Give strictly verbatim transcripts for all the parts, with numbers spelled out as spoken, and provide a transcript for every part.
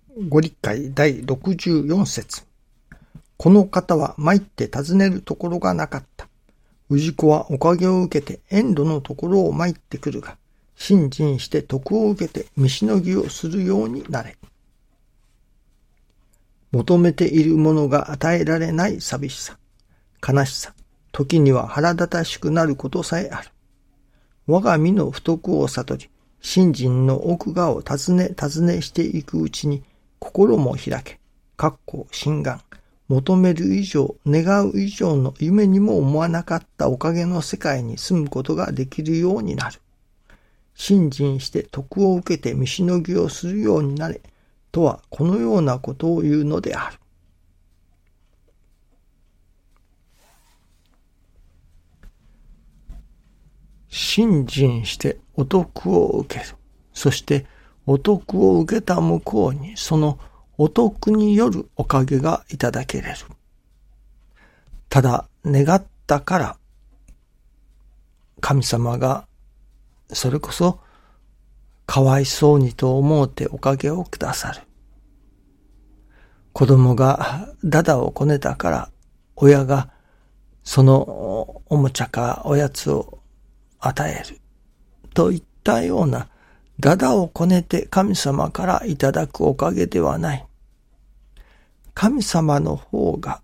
ご理解だいろくじゅうよん節。この方は参って尋ねるところがなかった。氏子はおかげを受けて遠路のところを参ってくるが、信心して徳を受けて見しのぎをするようになれ。求めているものが与えられない寂しさ、悲しさ、時には腹立たしくなることさえある。我が身の不徳を悟り、信心の奥側を尋ね尋ねしていくうちに、心も開け、かっこ心願、求める以上、願う以上の夢にも思わなかったおかげの世界に住むことができるようになる。信心して徳を受けて見しのぎをするようになれ、とはこのようなことを言うのである。信心してお徳を受ける。そしてお徳を受けた向こうにそのお徳によるおかげがいただけれる。ただ願ったから神様がそれこそかわいそうにと思うておかげをくださる。子供がダダをこねたから親がそのおもちゃかおやつを与えるといったようなダダをこねて神様からいただくおかげではない。神様の方が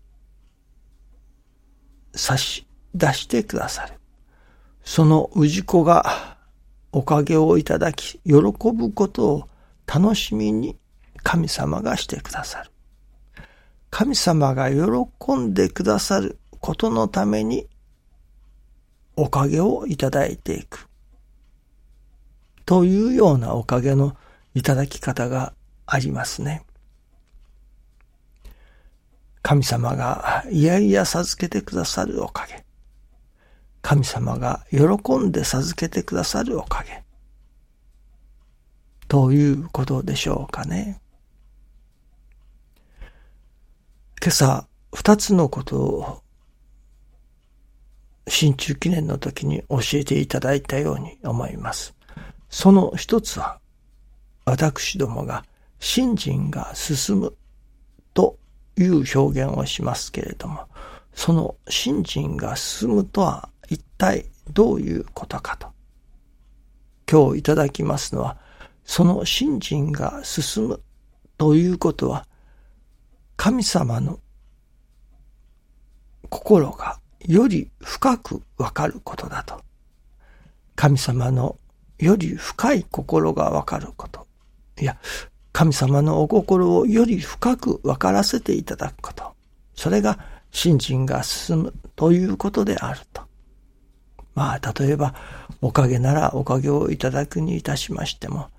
差し出してくださる。その氏子がおかげをいただき喜ぶことを楽しみに神様がしてくださる。神様が喜んでくださることのためにおかげをいただいていくというようなおかげのいただき方がありますね。神様がいやいや授けてくださるおかげ、神様が喜んで授けてくださるおかげということでしょうかね。今朝二つのことを新中記念の時に教えていただいたように思います。その一つは私どもが信心が進むという表現をしますけれども、その信心が進むとは一体どういうことかと。今日いただきますのは、その信心が進むということは、神様の心がより深くわかることだと。神様のより深い心がわかること。いや、神様のお心をより深くわからせていただくこと。それが信心が進むということであると。まあ、例えば、おかげならおかげをいただくにいたしましても、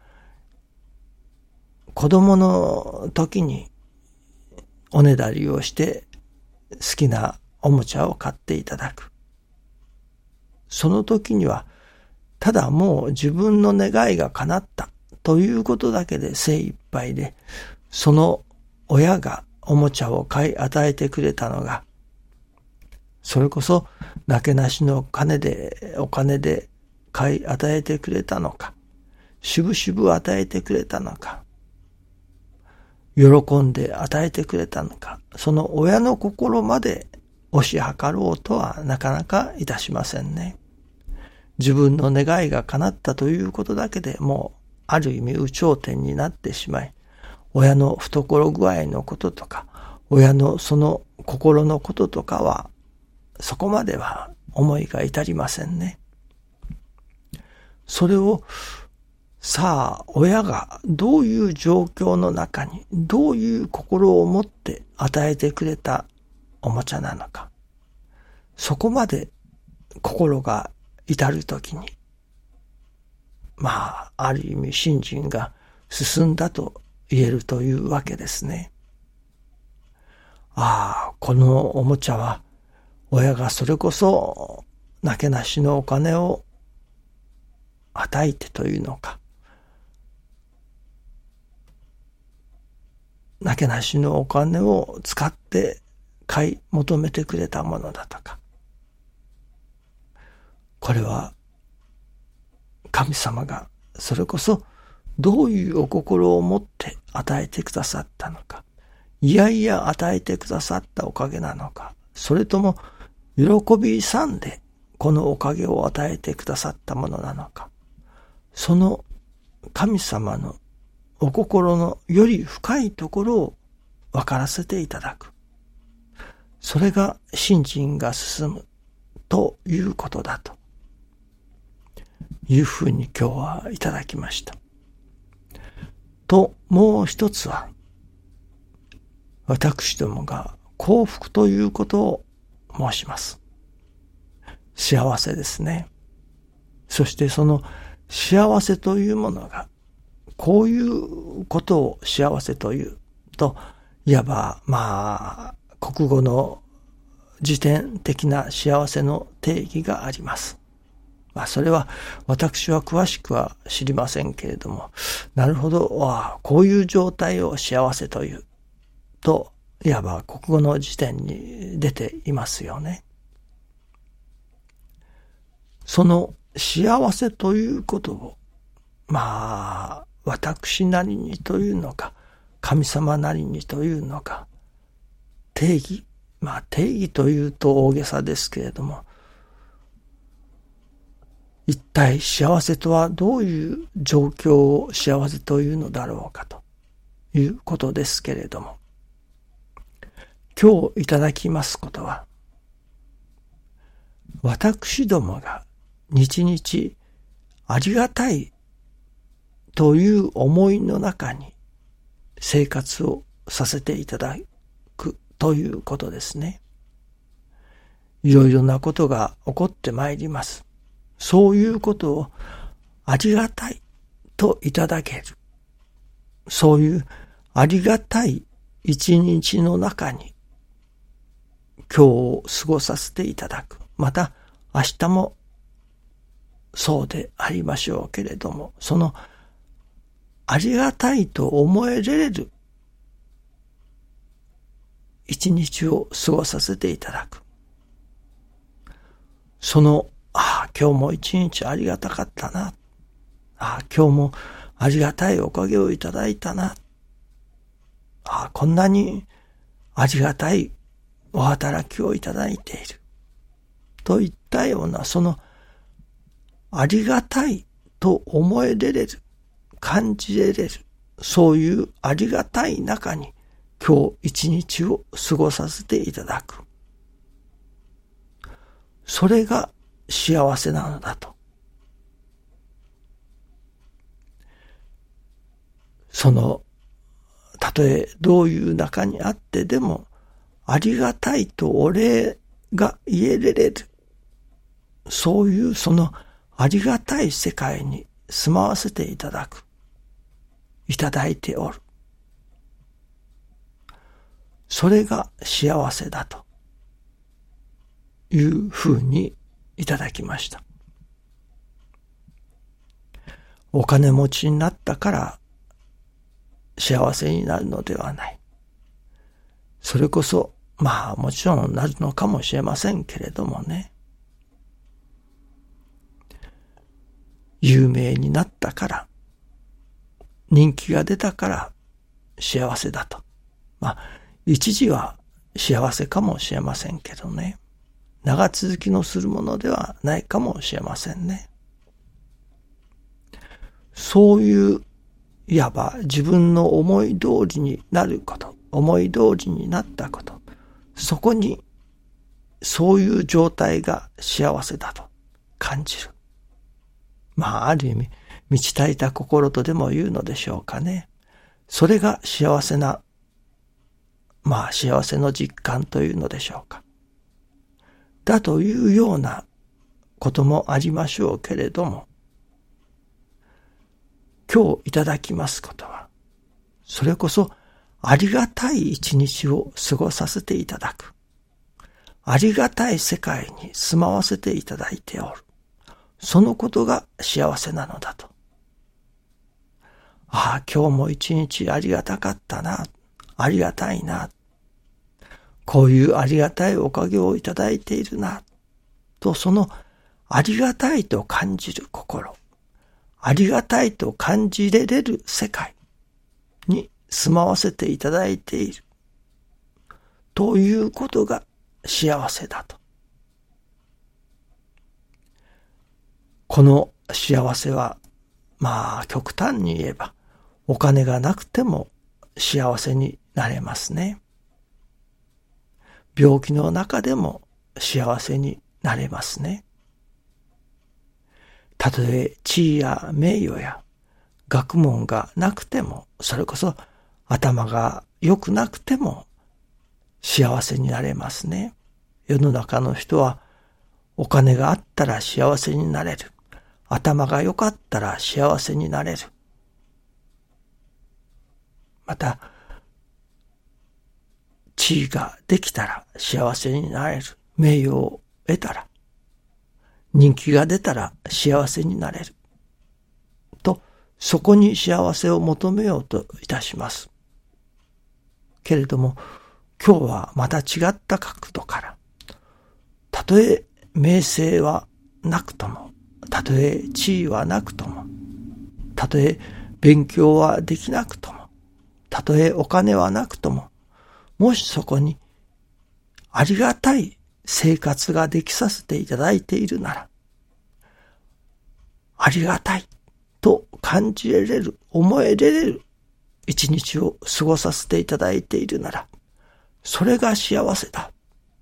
子供の時におねだりをして好きなおもちゃを買っていただく。その時には、ただもう自分の願いが叶ったということだけで精一杯で、その親がおもちゃを買い与えてくれたのが、それこそなけなしの金で、お金で買い与えてくれたのか、しぶしぶ与えてくれたのか、喜んで与えてくれたのか、その親の心まで推し量ろうとはなかなかいたしませんね。自分の願いが叶ったということだけでもうある意味有頂天になってしまい、親の懐具合のこととか、親のその心のこととかは、そこまでは思いが至りませんね。それを、さあ、親がどういう状況の中に、どういう心を持って与えてくれたおもちゃなのか。そこまで心が至るときに、まあ、ある意味信心が進んだと言えるというわけですね。ああ、このおもちゃは、親がそれこそ、なけなしのお金を与えてというのか、なけなしのお金を使って買い求めてくれたものだとか、これは神様がそれこそどういうお心を持って与えてくださったのか、いやいや与えてくださったおかげなのか、それとも喜び勇んでこのおかげを与えてくださったものなのか、その神様のお心のより深いところを分からせていただく。それが信心が進むということだというふうに今日はいただきました。と、もう一つは、私どもが幸福ということを申します。幸せですね。そしてその幸せというものが、こういうことを幸せというと、いわば、まあ、国語の辞典的な幸せの定義があります。まあ、それは私は詳しくは知りませんけれども、なるほど、ああこういう状態を幸せというと、いわば国語の辞典に出ていますよね。その幸せということを、まあ、私なりにというのか、神様なりにというのか、定義、まあ定義というと大げさですけれども、一体幸せとはどういう状況を幸せというのだろうかということですけれども、今日いただきますことは、私どもが日々ありがたいという思いの中に生活をさせていただくということですね。いろいろなことが起こってまいります。そういうことをありがたいといただける。そういうありがたい一日の中に今日を過ごさせていただく。また明日もそうでありましょうけれども、そのありがたいと思えれる一日を過ごさせていただく。その、ああ、今日も一日ありがたかったな。ああ、今日もありがたいおかげをいただいたな。ああ、こんなにありがたいお働きをいただいている。といったような、そのありがたいと思えれる、感じれる、そういうありがたい中に今日一日を過ごさせていただく。それが幸せなのだと。その、たとえどういう中にあってでも、ありがたいとお礼が言えれる。そういうそのありがたい世界に住まわせていただく。いただいておる。それが幸せだというふうにいただきました。お金持ちになったから幸せになるのではない。それこそ、まあもちろんなるのかもしれませんけれどもね。有名になったから、人気が出たから幸せだと。まあ、一時は幸せかもしれませんけどね。長続きのするものではないかもしれませんね。そういう、いわば自分の思い通りになること、思い通りになったこと、そこにそういう状態が幸せだと感じる。まあ、ある意味、満ち足りた心とでも言うのでしょうかね。それが幸せな、まあ幸せの実感というのでしょうか。だというようなこともありましょうけれども、今日いただきますことは、それこそありがたい一日を過ごさせていただく。ありがたい世界に住まわせていただいておる。そのことが幸せなのだと。ああ、今日も一日ありがたかったな。ありがたいな。こういうありがたいおかげをいただいているな。と、そのありがたいと感じる心。 ありがたいと感じれれる世界に住まわせていただいているということが幸せだと。この幸せは、まあ極端に言えばお金がなくても幸せになれますね。病気の中でも幸せになれますね。たとえ地位や名誉や学問がなくても、それこそ頭が良くなくても幸せになれますね。世の中の人はお金があったら幸せになれる。頭が良かったら幸せになれる。また、地位ができたら幸せになれる。名誉を得たら、人気が出たら幸せになれる。と、そこに幸せを求めようといたします。けれども、今日はまた違った角度から、たとえ名声はなくとも、たとえ地位はなくとも、たとえ勉強はできなくとも、たとえお金はなくとも、もしそこにありがたい生活ができさせていただいているなら、ありがたいと感じれる、思えれる一日を過ごさせていただいているなら、それが幸せだ。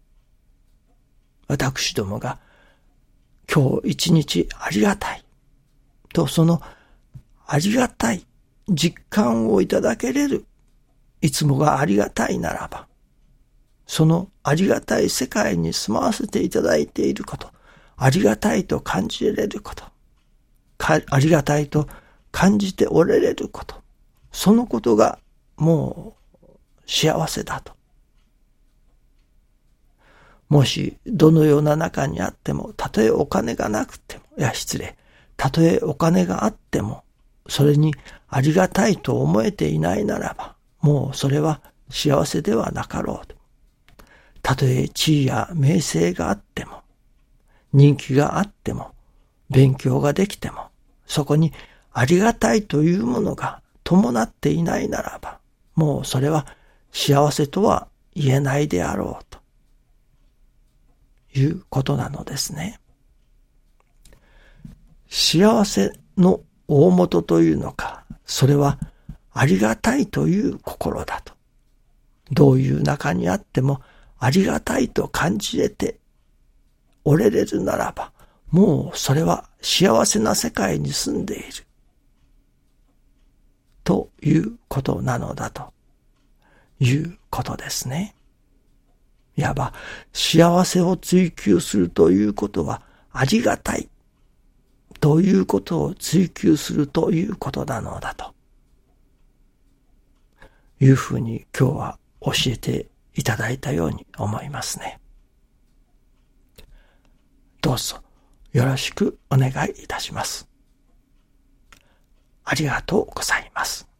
私どもが今日一日ありがたいと、そのありがたい実感をいただけれる、いつもがありがたいならば、そのありがたい世界に住まわせていただいていること、ありがたいと感じれること、ありがたいと感じておられること、そのことがもう幸せだと。もしどのような中にあっても、たとえお金がなくても、いや失礼、たとえお金があっても、それにありがたいと思えていないならば、もうそれは幸せではなかろうと。たとえ地位や名声があっても、人気があっても、勉強ができても、そこにありがたいというものが伴っていないならば、もうそれは幸せとは言えないであろうということなのですね。幸せの大元というのか、それはありがたいという心だと。どういう中にあってもありがたいと感じれておれれるならば、もうそれは幸せな世界に住んでいるということなのだということですね。いわば幸せを追求するということは、ありがたいということを追求するということなのだというふうに今日は教えていただいたように思いますね。どうぞよろしくお願いいたします。ありがとうございます。